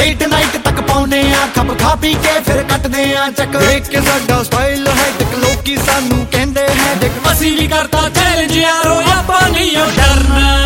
late night तक पाउने आ खप खा पी के फिर कटदे आ चक देख के साडा स्टाइल है टिक लोकी सानू कहंदे है डिक असी भी करता चैलेंज यारो आपां नहीं डरना